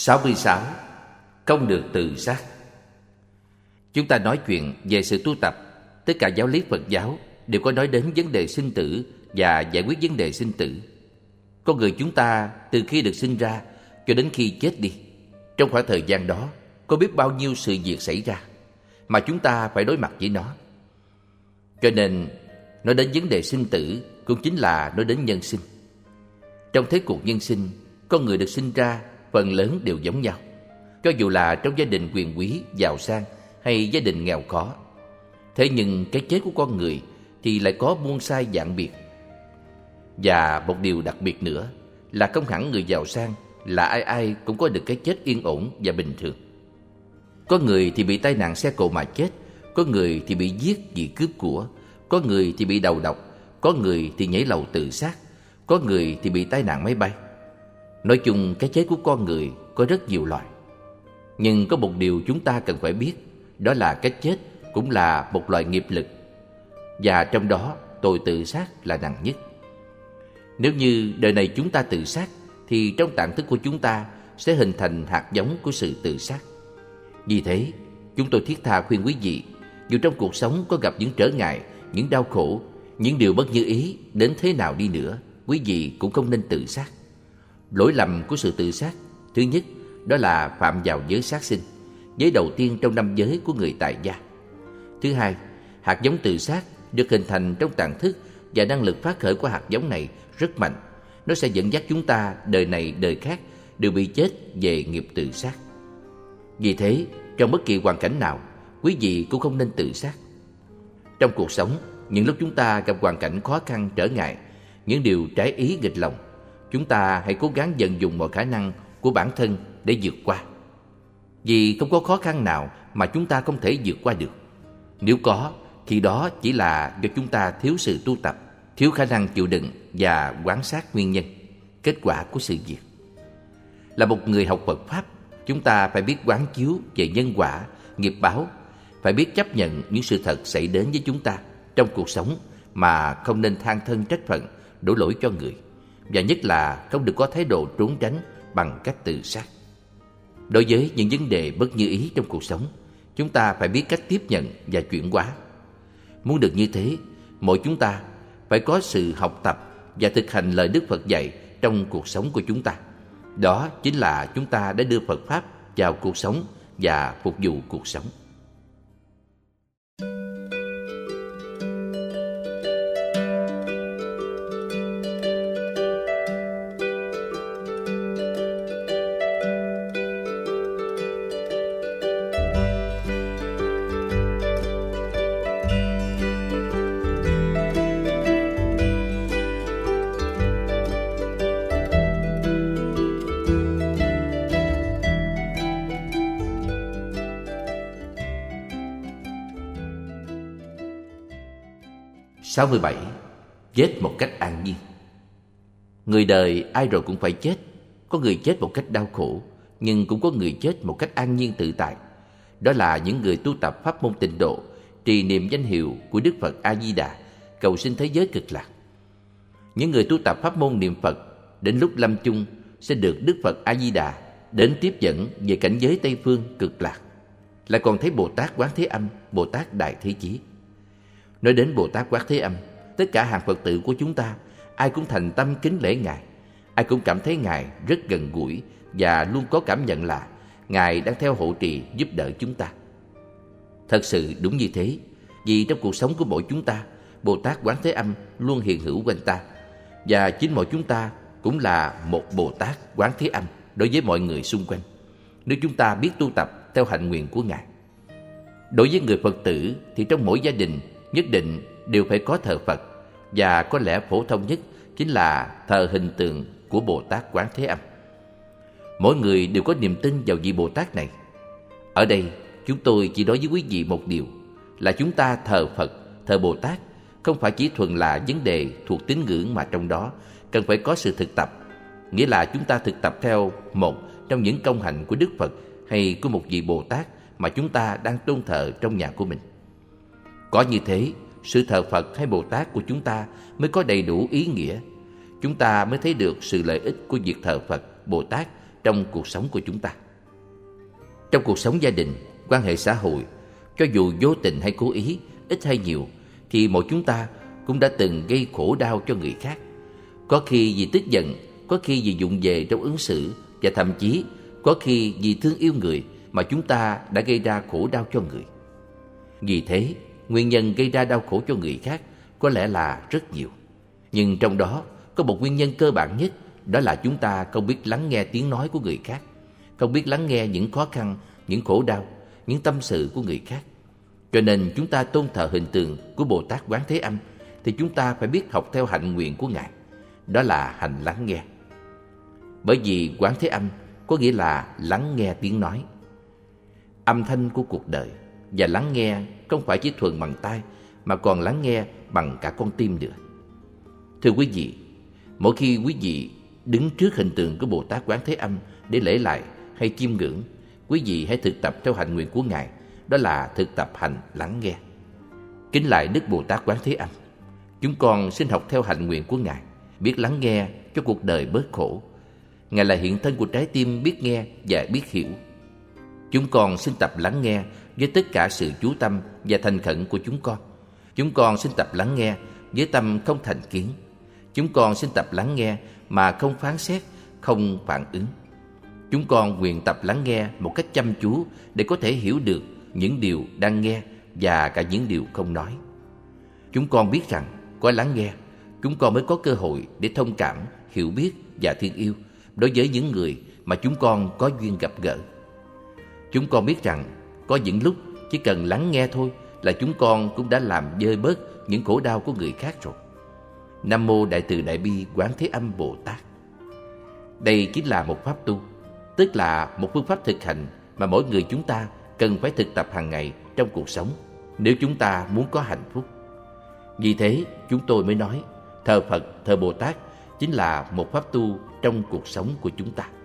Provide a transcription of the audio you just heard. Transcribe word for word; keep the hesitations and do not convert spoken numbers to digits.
sáu mươi sáu. Không được tự sát. Chúng ta nói chuyện về sự tu tập. Tất cả giáo lý Phật giáo đều có nói đến vấn đề sinh tử và giải quyết vấn đề sinh tử. Con người chúng ta từ khi được sinh ra cho đến khi chết đi, trong khoảng thời gian đó có biết bao nhiêu sự việc xảy ra mà chúng ta phải đối mặt với nó. Cho nên nói đến vấn đề sinh tử cũng chính là nói đến nhân sinh. Trong thế cuộc nhân sinh, con người được sinh ra phần lớn đều giống nhau, cho dù là trong gia đình quyền quý, giàu sang hay gia đình nghèo khó. Thế nhưng cái chết của con người thì lại có muôn sai vạn biệt. Và một điều đặc biệt nữa là không hẳn người giàu sang là ai ai cũng có được cái chết yên ổn và bình thường. Có người thì bị tai nạn xe cộ mà chết, có người thì bị giết vì cướp của, có người thì bị đầu độc, có người thì nhảy lầu tự sát, có người thì bị tai nạn máy bay. Nói chung cái chết của con người có rất nhiều loại. Nhưng có một điều chúng ta cần phải biết, đó là cái chết cũng là một loại nghiệp lực. Và trong đó tội tự sát là nặng nhất. Nếu như đời này chúng ta tự sát thì trong tạng thức của chúng ta sẽ hình thành hạt giống của sự tự sát. Vì thế, chúng tôi thiết tha khuyên quý vị, dù trong cuộc sống có gặp những trở ngại, những đau khổ, những điều bất như ý đến thế nào đi nữa, quý vị cũng không nên tự sát. Lỗi lầm của sự tự sát, thứ nhất, đó là phạm vào giới sát sinh, giới đầu tiên trong năm giới của người tại gia. Thứ hai, hạt giống tự sát được hình thành trong tạng thức và năng lực phát khởi của hạt giống này rất mạnh. Nó sẽ dẫn dắt chúng ta đời này đời khác đều bị chết về nghiệp tự sát. Vì thế, trong bất kỳ hoàn cảnh nào, quý vị cũng không nên tự sát. Trong cuộc sống, những lúc chúng ta gặp hoàn cảnh khó khăn, trở ngại, những điều trái ý nghịch lòng, chúng ta hãy cố gắng vận dụng mọi khả năng của bản thân để vượt qua. Vì không có khó khăn nào mà chúng ta không thể vượt qua được. Nếu có, thì đó chỉ là do chúng ta thiếu sự tu tập, thiếu khả năng chịu đựng và quan sát nguyên nhân, kết quả của sự việc. Là một người học Phật Pháp, chúng ta phải biết quán chiếu về nhân quả, nghiệp báo, phải biết chấp nhận những sự thật xảy đến với chúng ta trong cuộc sống mà không nên than thân trách phận, đổ lỗi cho người. Và nhất là không được có thái độ trốn tránh bằng cách tự sát. Đối với những vấn đề bất như ý trong cuộc sống, chúng ta phải biết cách tiếp nhận và chuyển hóa. Muốn được như thế, mỗi chúng ta phải có sự học tập và thực hành lời Đức Phật dạy trong cuộc sống của chúng ta. Đó chính là chúng ta đã đưa Phật Pháp vào cuộc sống và phục vụ cuộc sống. sáu mươi bảy. Chết một cách an nhiên. Người đời ai rồi cũng phải chết. Có người chết một cách đau khổ, nhưng cũng có người chết một cách an nhiên tự tại. Đó là những người tu tập pháp môn tịnh độ, trì niệm danh hiệu của Đức Phật A-di-đà, cầu sinh thế giới cực lạc. Những người tu tập pháp môn niệm Phật đến lúc lâm chung sẽ được Đức Phật A-di-đà đến tiếp dẫn về cảnh giới Tây phương cực lạc. Lại còn thấy Bồ Tát Quán Thế Âm, Bồ Tát Đại Thế Chí. Nói đến Bồ Tát Quán Thế Âm, tất cả hàng Phật tử của chúng ta ai cũng thành tâm kính lễ Ngài, ai cũng cảm thấy Ngài rất gần gũi và luôn có cảm nhận là Ngài đang theo hộ trì giúp đỡ chúng ta. Thật sự đúng như thế, vì trong cuộc sống của mỗi chúng ta, Bồ Tát Quán Thế Âm luôn hiện hữu quanh ta, và chính mỗi chúng ta cũng là một Bồ Tát Quán Thế Âm đối với mọi người xung quanh, nếu chúng ta biết tu tập theo hạnh nguyện của Ngài. Đối với người Phật tử thì trong mỗi gia đình nhất định đều phải có thờ Phật, và có lẽ phổ thông nhất chính là thờ hình tượng của Bồ Tát Quán Thế Âm. Mỗi người đều có niềm tin vào vị Bồ Tát này. Ở đây chúng tôi chỉ nói với quý vị một điều là chúng ta thờ Phật, thờ Bồ Tát không phải chỉ thuần là vấn đề thuộc tín ngưỡng, mà trong đó cần phải có sự thực tập. Nghĩa là chúng ta thực tập theo một trong những công hạnh của Đức Phật hay của một vị Bồ Tát mà chúng ta đang tôn thờ trong nhà của mình. Có như thế, sự thờ Phật hay Bồ Tát của chúng ta mới có đầy đủ ý nghĩa. Chúng ta mới thấy được sự lợi ích của việc thờ Phật, Bồ Tát trong cuộc sống của chúng ta. Trong cuộc sống gia đình, quan hệ xã hội, cho dù vô tình hay cố ý, ít hay nhiều, thì mỗi chúng ta cũng đã từng gây khổ đau cho người khác. Có khi vì tức giận, có khi vì vụng về trong ứng xử, và thậm chí có khi vì thương yêu người mà chúng ta đã gây ra khổ đau cho người. Vì thế, nguyên nhân gây ra đau khổ cho người khác có lẽ là rất nhiều. Nhưng trong đó có một nguyên nhân cơ bản nhất, đó là chúng ta không biết lắng nghe tiếng nói của người khác, không biết lắng nghe những khó khăn, những khổ đau, những tâm sự của người khác. Cho nên chúng ta tôn thờ hình tượng của Bồ Tát Quán Thế Âm thì chúng ta phải biết học theo hạnh nguyện của Ngài, đó là hành lắng nghe. Bởi vì Quán Thế Âm có nghĩa là lắng nghe tiếng nói, âm thanh của cuộc đời. Và lắng nghe không phải chỉ thuần bằng tai, mà còn lắng nghe bằng cả con tim nữa. Thưa quý vị, mỗi khi quý vị đứng trước hình tượng của Bồ Tát Quán Thế Âm để lễ lại hay chiêm ngưỡng, quý vị hãy thực tập theo hạnh nguyện của Ngài, đó là thực tập hành lắng nghe. Kính lạy Đức Bồ Tát Quán Thế Âm, chúng con xin học theo hạnh nguyện của Ngài, biết lắng nghe cho cuộc đời bớt khổ. Ngài là hiện thân của trái tim biết nghe và biết hiểu. Chúng con xin tập lắng nghe với tất cả sự chú tâm và thành khẩn của chúng con. Chúng con xin tập lắng nghe với tâm không thành kiến. Chúng con xin tập lắng nghe mà không phán xét, không phản ứng. Chúng con nguyện tập lắng nghe một cách chăm chú để có thể hiểu được những điều đang nghe và cả những điều không nói. Chúng con biết rằng qua lắng nghe, chúng con mới có cơ hội để thông cảm, hiểu biết và thương yêu đối với những người mà chúng con có duyên gặp gỡ. Chúng con biết rằng có những lúc chỉ cần lắng nghe thôi là chúng con cũng đã làm vơi bớt những khổ đau của người khác rồi. Nam Mô Đại Từ Đại Bi Quán Thế Âm Bồ Tát. Đây chính là một pháp tu, tức là một phương pháp thực hành mà mỗi người chúng ta cần phải thực tập hàng ngày trong cuộc sống nếu chúng ta muốn có hạnh phúc. Vì thế chúng tôi mới nói thờ Phật, thờ Bồ Tát chính là một pháp tu trong cuộc sống của chúng ta.